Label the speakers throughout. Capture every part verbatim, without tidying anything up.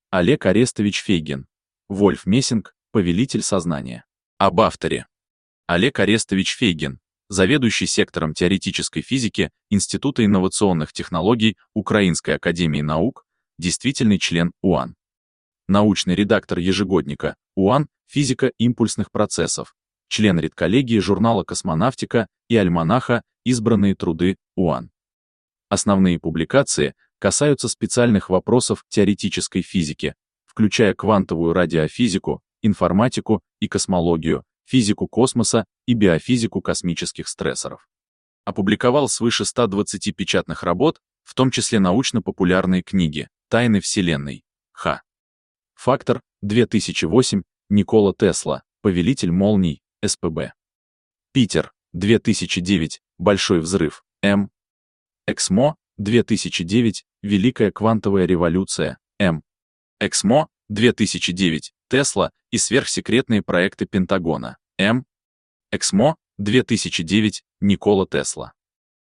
Speaker 1: Олег Орестович Фейгин. Вольф Мессинг, повелитель сознания. Об авторе. Олег Орестович Фейгин, заведующий сектором теоретической физики Института инновационных технологий Украинской академии наук, действительный член УАН. Научный редактор ежегодника УАН «Физика импульсных процессов», член редколлегии журнала «Космонавтика» и альманаха «Избранные труды УАН». Основные публикации касаются специальных вопросов теоретической физики, включая квантовую радиофизику, информатику и космологию, физику космоса и биофизику космических стрессоров. Опубликовал свыше ста двадцати печатных работ, в том числе научно-популярные книги «Тайны Вселенной», Х. Фактор, две тысячи восемь, Никола Тесла, повелитель молний, СПБ. Питер, две тысячи девять, Большой взрыв, М. Эксмо, две тысячи девять, Великая квантовая революция, М. Эксмо, две тысячи девять, Тесла и сверхсекретные проекты Пентагона, М. Эксмо, две тысячи девять, Никола Тесла.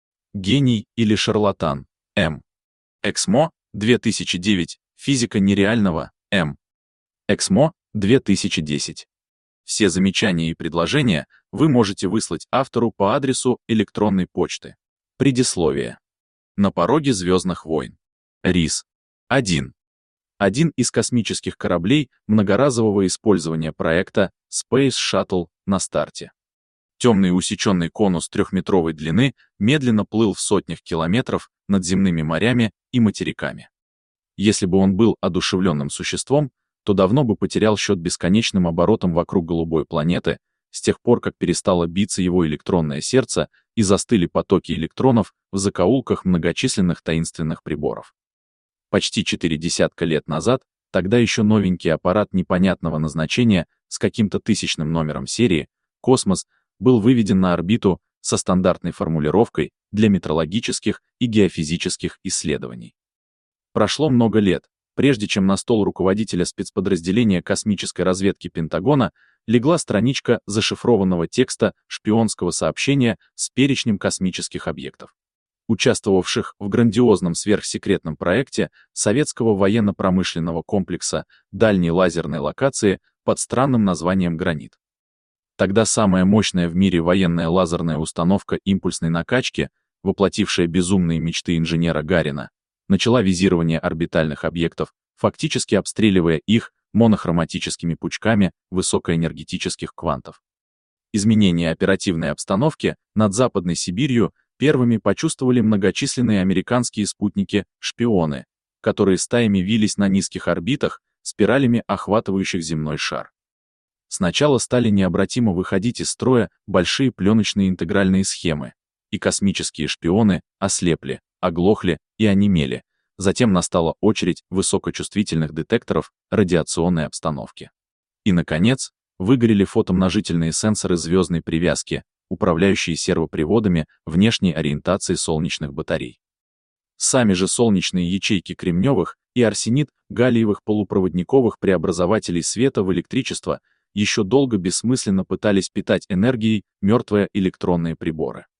Speaker 1: Гений или шарлатан, М. Эксмо, две тысячи девять, Физика нереального, М. Эксмо, две тысячи десять. Все замечания и предложения вы можете выслать автору по адресу электронной почты. Предисловие. На пороге звездных войн. РИС. один. Один из космических кораблей многоразового использования проекта Space Shuttle на старте. Темный усеченный конус трехметровой длины медленно плыл в сотнях километров над земными морями и материками. Если бы он был одушевленным существом, то давно бы потерял счет бесконечным оборотам вокруг голубой планеты, с тех пор, как перестало биться его электронное сердце и застыли потоки электронов в закоулках многочисленных таинственных приборов. Почти четыре десятка лет назад, тогда еще новенький аппарат непонятного назначения с каким-то тысячным номером серии, «Космос», был выведен на орбиту со стандартной формулировкой для метрологических и геофизических исследований. Прошло много лет, прежде чем на стол руководителя спецподразделения космической разведки Пентагона легла страничка зашифрованного текста шпионского сообщения с перечнем космических объектов, участвовавших в грандиозном сверхсекретном проекте советского военно-промышленного комплекса дальней лазерной локации под странным названием «Гранит». Тогда самая мощная в мире военная лазерная установка импульсной накачки, воплотившая безумные мечты инженера Гарина, начала визирование орбитальных объектов, фактически обстреливая их монохроматическими пучками высокоэнергетических квантов. Изменение оперативной обстановки над Западной Сибирью первыми почувствовали многочисленные американские спутники-шпионы, которые стаями вились на низких орбитах, спиралями охватывающих земной шар. Сначала стали необратимо выходить из строя большие пленочные интегральные схемы, и космические шпионы ослепли, оглохли и онемели. Затем настала очередь высокочувствительных детекторов радиационной обстановки. И, наконец, выгорели фотомножительные сенсоры звездной привязки, управляющие сервоприводами внешней ориентации солнечных батарей. Сами же солнечные ячейки кремневых и арсенид-галлиевых полупроводниковых преобразователей света в электричество еще долго бессмысленно пытались питать энергией мертвые электронные приборы.